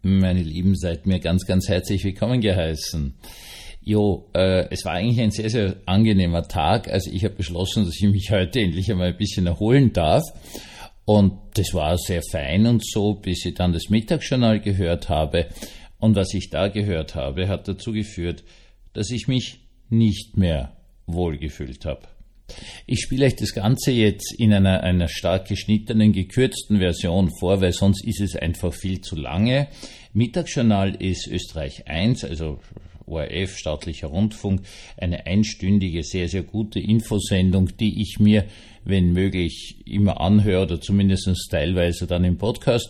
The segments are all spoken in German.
Meine Lieben, seid mir ganz, ganz herzlich willkommen geheißen. Es war eigentlich ein sehr, sehr angenehmer Tag. Also ich habe beschlossen, dass ich mich heute endlich einmal ein bisschen erholen darf. Und das war sehr fein und so, bis ich dann das Mittagsjournal gehört habe. Und was ich da gehört habe, hat dazu geführt, dass ich mich nicht mehr wohlgefühlt habe. Ich spiele euch das Ganze jetzt in einer stark geschnittenen, gekürzten Version vor, weil sonst ist es einfach viel zu lange. Mittagsjournal ist Österreich 1, also ORF, staatlicher Rundfunk, eine einstündige, sehr, sehr gute Infosendung, die ich mir, wenn möglich, immer anhöre oder zumindest teilweise dann im Podcast.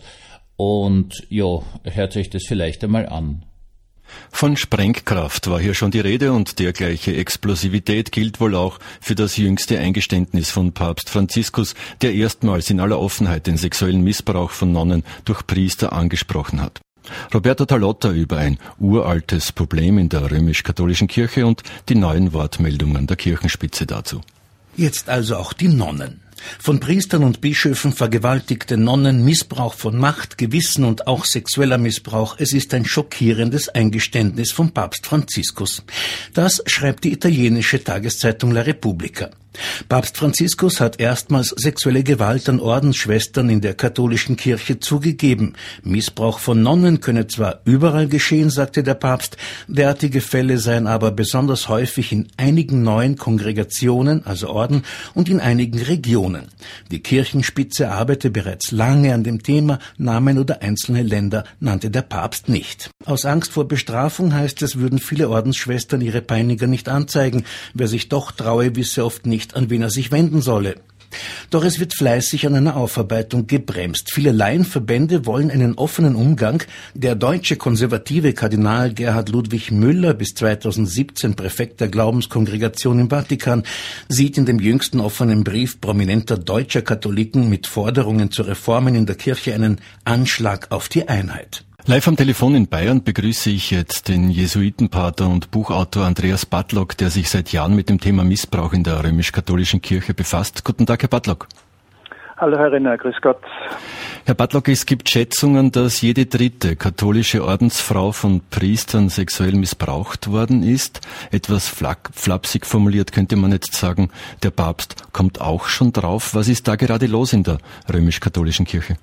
Und hört euch das vielleicht einmal an. Von Sprengkraft war hier schon die Rede und dergleiche Explosivität gilt wohl auch für das jüngste Eingeständnis von Papst Franziskus, der erstmals in aller Offenheit den sexuellen Missbrauch von Nonnen durch Priester angesprochen hat. Roberto Talotta über ein uraltes Problem in der römisch-katholischen Kirche und die neuen Wortmeldungen der Kirchenspitze dazu. Jetzt also auch die Nonnen. Von Priestern und Bischöfen vergewaltigte Nonnen, Missbrauch von Macht, Gewissen und auch sexueller Missbrauch. Es ist ein schockierendes Eingeständnis von Papst Franziskus. Das schreibt die italienische Tageszeitung La Repubblica. Papst Franziskus hat erstmals sexuelle Gewalt an Ordensschwestern in der katholischen Kirche zugegeben. Missbrauch von Nonnen könne zwar überall geschehen, sagte der Papst, derartige Fälle seien aber besonders häufig in einigen neuen Kongregationen, also Orden, und in einigen Regionen. Die Kirchenspitze arbeite bereits lange an dem Thema, Namen oder einzelne Länder nannte der Papst nicht. Aus Angst vor Bestrafung, heißt es, würden viele Ordensschwestern ihre Peiniger nicht anzeigen. Wer sich doch traue, wisse oft nicht, an wen er sich wenden solle. Doch es wird fleißig an einer Aufarbeitung gebremst. Viele Laienverbände wollen einen offenen Umgang. Der deutsche konservative Kardinal Gerhard Ludwig Müller, bis 2017 Präfekt der Glaubenskongregation im Vatikan, sieht in dem jüngsten offenen Brief prominenter deutscher Katholiken mit Forderungen zu Reformen in der Kirche einen Anschlag auf die Einheit. Live am Telefon in Bayern begrüße ich jetzt den Jesuitenpater und Buchautor Andreas Batlock, der sich seit Jahren mit dem Thema Missbrauch in der römisch-katholischen Kirche befasst. Guten Tag, Herr Batlock. Hallo, Herr Renner, grüß Gott. Herr Batlock, es gibt Schätzungen, dass jede dritte katholische Ordensfrau von Priestern sexuell missbraucht worden ist. Etwas flapsig formuliert könnte man jetzt sagen, der Papst kommt auch schon drauf. Was ist da gerade los in der römisch-katholischen Kirche?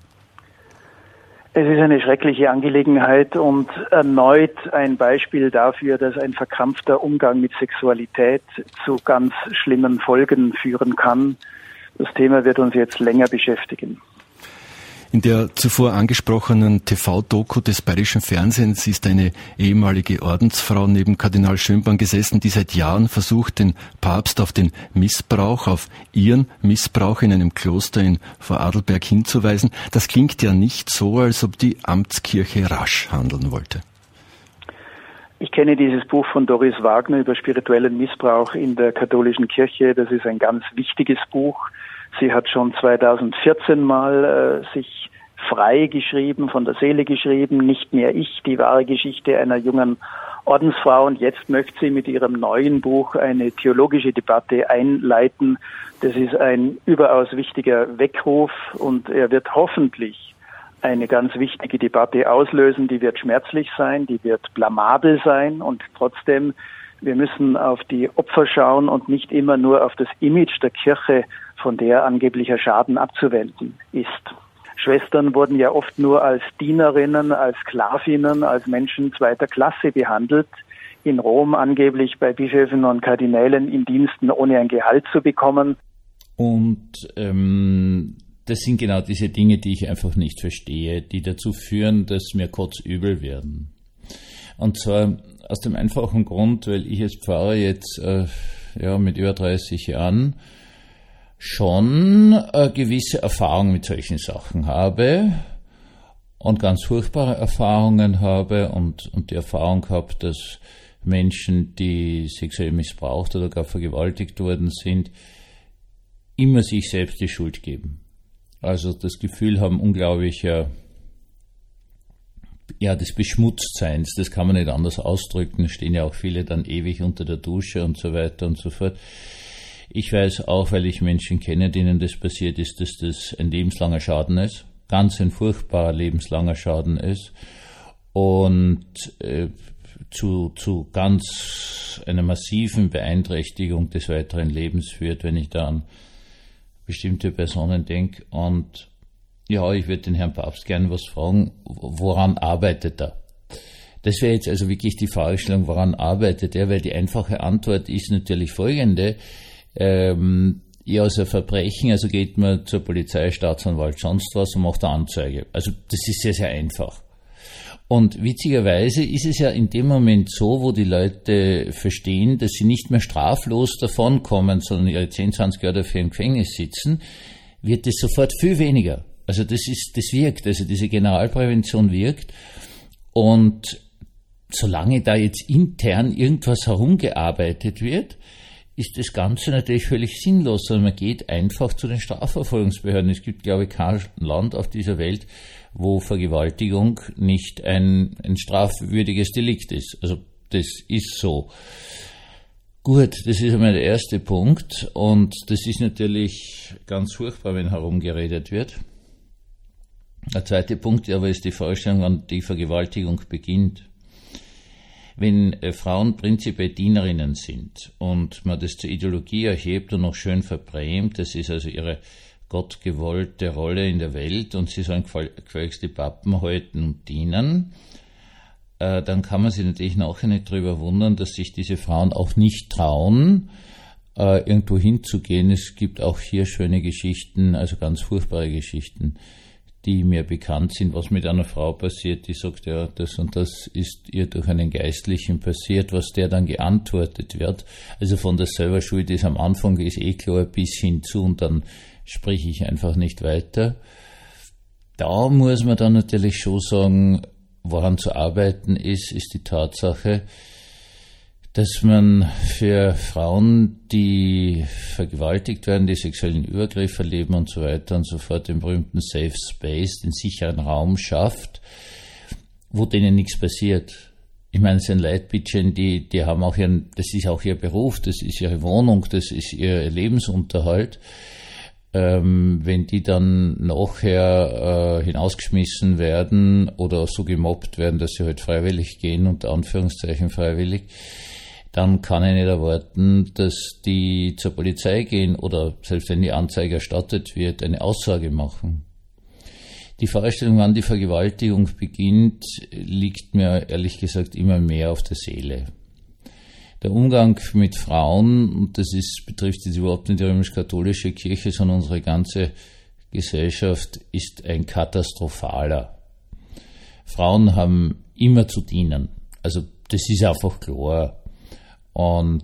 Es ist eine schreckliche Angelegenheit und erneut ein Beispiel dafür, dass ein verkrampfter Umgang mit Sexualität zu ganz schlimmen Folgen führen kann. Das Thema wird uns jetzt länger beschäftigen. In der zuvor angesprochenen TV-Doku des Bayerischen Fernsehens ist eine ehemalige Ordensfrau neben Kardinal Schönborn gesessen, die seit Jahren versucht, den Papst auf den Missbrauch, auf ihren Missbrauch in einem Kloster in Vorarlberg hinzuweisen. Das klingt ja nicht so, als ob die Amtskirche rasch handeln wollte. Ich kenne dieses Buch von Doris Wagner über spirituellen Missbrauch in der katholischen Kirche. Das ist ein ganz wichtiges Buch. Sie hat schon 2014 mal sich frei geschrieben, von der Seele geschrieben, nicht mehr ich, die wahre Geschichte einer jungen Ordensfrau. Und jetzt möchte sie mit ihrem neuen Buch eine theologische Debatte einleiten. Das ist ein überaus wichtiger Weckruf und er wird hoffentlich eine ganz wichtige Debatte auslösen. Die wird schmerzlich sein, die wird blamabel sein und trotzdem, wir müssen auf die Opfer schauen und nicht immer nur auf das Image der Kirche, von der angeblicher Schaden abzuwenden ist. Schwestern wurden ja oft nur als Dienerinnen, als Sklavinnen, als Menschen zweiter Klasse behandelt. In Rom angeblich bei Bischöfen und Kardinälen in Diensten, ohne ein Gehalt zu bekommen. Und das sind genau diese Dinge, die ich einfach nicht verstehe, die dazu führen, dass mir kotzübel werden. Und zwar aus dem einfachen Grund, weil ich als Pfarrer jetzt mit über 30 Jahren schon gewisse Erfahrungen mit solchen Sachen habe und ganz furchtbare Erfahrungen habe und die Erfahrung gehabt, dass Menschen, die sexuell missbraucht oder gar vergewaltigt worden sind, immer sich selbst die Schuld geben. Also das Gefühl haben unglaublicher des Beschmutztseins, das kann man nicht anders ausdrücken, stehen ja auch viele dann ewig unter der Dusche und so weiter und so fort. Ich weiß auch, weil ich Menschen kenne, denen das passiert ist, dass das ein lebenslanger Schaden ist, ganz ein furchtbarer lebenslanger Schaden ist. und zu ganz einer massiven Beeinträchtigung des weiteren Lebens führt, wenn ich da an bestimmte Personen denke. Und ja, ich würde den Herrn Papst gerne was fragen, woran arbeitet er? Das wäre jetzt also wirklich die Fragestellung, woran arbeitet er? Weil die einfache Antwort ist natürlich folgende: ja, so ein Verbrechen, also geht man zur Polizei, Staatsanwalt, sonst was und macht eine Anzeige. Also das ist sehr, sehr einfach. Und witzigerweise ist es ja in dem Moment so, wo die Leute verstehen, dass sie nicht mehr straflos davonkommen, sondern ihre 10, 20 Jahre dafür im Gefängnis sitzen, wird es sofort viel weniger. Also das wirkt, also diese Generalprävention wirkt. Und solange da jetzt intern irgendwas herumgearbeitet wird, ist das Ganze natürlich völlig sinnlos, sondern man geht einfach zu den Strafverfolgungsbehörden. Es gibt, glaube ich, kein Land auf dieser Welt, wo Vergewaltigung nicht ein strafwürdiges Delikt ist. Also das ist so. Gut, das ist einmal der erste Punkt und das ist natürlich ganz furchtbar, wenn herumgeredet wird. Der zweite Punkt aber ist die Vorstellung, wann die Vergewaltigung beginnt. Wenn Frauen prinzipiell Dienerinnen sind und man das zur Ideologie erhebt und noch schön verbrämt, das ist also ihre gottgewollte Rolle in der Welt und sie sollen gefälligst die Pappen halten und dienen, dann kann man sich natürlich nachher nicht darüber wundern, dass sich diese Frauen auch nicht trauen, irgendwo hinzugehen. Es gibt auch hier schöne Geschichten, also ganz furchtbare Geschichten, die mir bekannt sind, was mit einer Frau passiert, die sagt, ja, das und das ist ihr durch einen Geistlichen passiert, was der dann geantwortet wird. Also von der selber Schuld ist am Anfang, ist klar, bis hinzu und dann spreche ich einfach nicht weiter. Da muss man dann natürlich schon sagen, woran zu arbeiten ist die Tatsache, dass man für Frauen, die vergewaltigt werden, die sexuellen Übergriffe erleben und so weiter und so fort, den berühmten Safe Space, den sicheren Raum schafft, wo denen nichts passiert. Ich meine, es sind Leitbitchen, die haben auch das ist auch ihr Beruf, das ist ihre Wohnung, das ist ihr Lebensunterhalt. Wenn die dann nachher hinausgeschmissen werden oder so gemobbt werden, dass sie halt freiwillig gehen, unter Anführungszeichen freiwillig, dann kann ich nicht erwarten, dass die zur Polizei gehen oder selbst wenn die Anzeige erstattet wird, eine Aussage machen. Die Vorstellung, wann die Vergewaltigung beginnt, liegt mir ehrlich gesagt immer mehr auf der Seele. Der Umgang mit Frauen, und das betrifft jetzt überhaupt nicht die römisch-katholische Kirche, sondern unsere ganze Gesellschaft, ist ein katastrophaler. Frauen haben immer zu dienen. Also das ist einfach klar. Und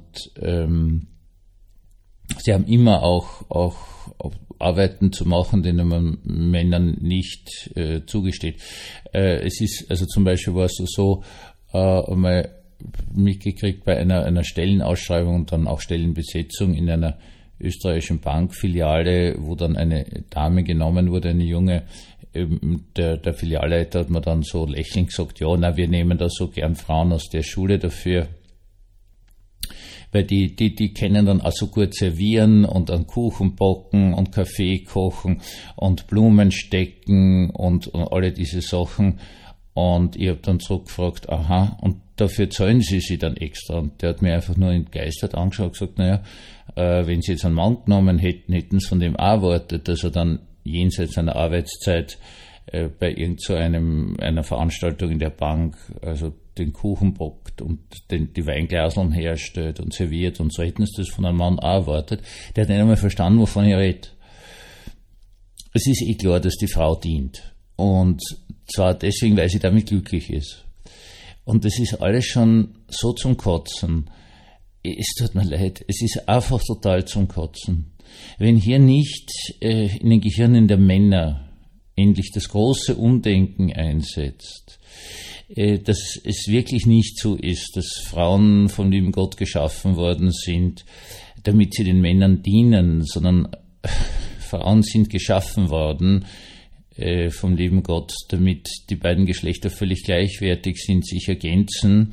sie haben immer auch Arbeiten zu machen, denen man Männern nicht zugesteht. Es ist, also zum Beispiel war es so, einmal mitgekriegt bei einer Stellenausschreibung und dann auch Stellenbesetzung in einer österreichischen Bankfiliale, wo dann eine Dame genommen wurde, eine junge, der Filialleiter hat mir dann so lächelnd gesagt, ja, wir nehmen da so gern Frauen aus der Schule dafür, weil die können dann auch so gut servieren und an Kuchen backen und Kaffee kochen und Blumen stecken und alle diese Sachen. Und ich habe dann zurückgefragt, aha, und dafür zahlen sie dann extra. Und der hat mir einfach nur entgeistert angeschaut und gesagt, wenn sie jetzt einen Mann genommen hätten, hätten sie von dem auch erwartet, dass er dann jenseits seiner Arbeitszeit bei einer Veranstaltung in der Bank, also den Kuchen backt und die Weinglaseln herstellt und serviert und so hätten sie das von einem Mann auch erwartet. Der hat nicht einmal verstanden, wovon ich rede. Es ist klar, dass die Frau dient. Und zwar deswegen, weil sie damit glücklich ist. Und das ist alles schon so zum Kotzen. Es tut mir leid, es ist einfach total zum Kotzen. Wenn hier nicht in den Gehirnen der Männer endlich das große Umdenken einsetzt, dass es wirklich nicht so ist, dass Frauen vom lieben Gott geschaffen worden sind, damit sie den Männern dienen, sondern Frauen sind geschaffen worden vom lieben Gott, damit die beiden Geschlechter völlig gleichwertig sind, sich ergänzen,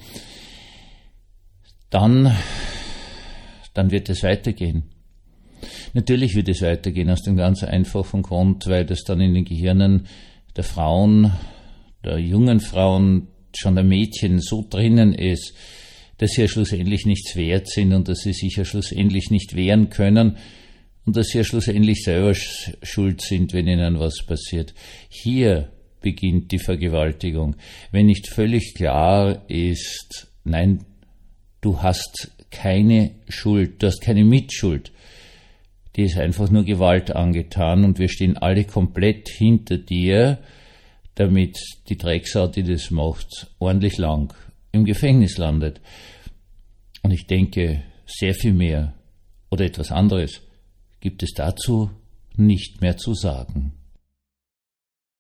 dann wird es weitergehen. Natürlich wird es weitergehen aus dem ganz einfachen Grund, weil das dann in den Gehirnen der Frauen, der jungen Frauen schon ein Mädchen so drinnen ist, dass sie ja schlussendlich nichts wert sind und dass sie sich ja schlussendlich nicht wehren können und dass sie ja schlussendlich selber schuld sind, wenn ihnen was passiert. Hier beginnt die Vergewaltigung. Wenn nicht völlig klar ist, nein, du hast keine Schuld, du hast keine Mitschuld, dir ist einfach nur Gewalt angetan und wir stehen alle komplett hinter dir, damit die Drecksau, die das macht, ordentlich lang im Gefängnis landet. Und ich denke, sehr viel mehr oder etwas anderes gibt es dazu nicht mehr zu sagen.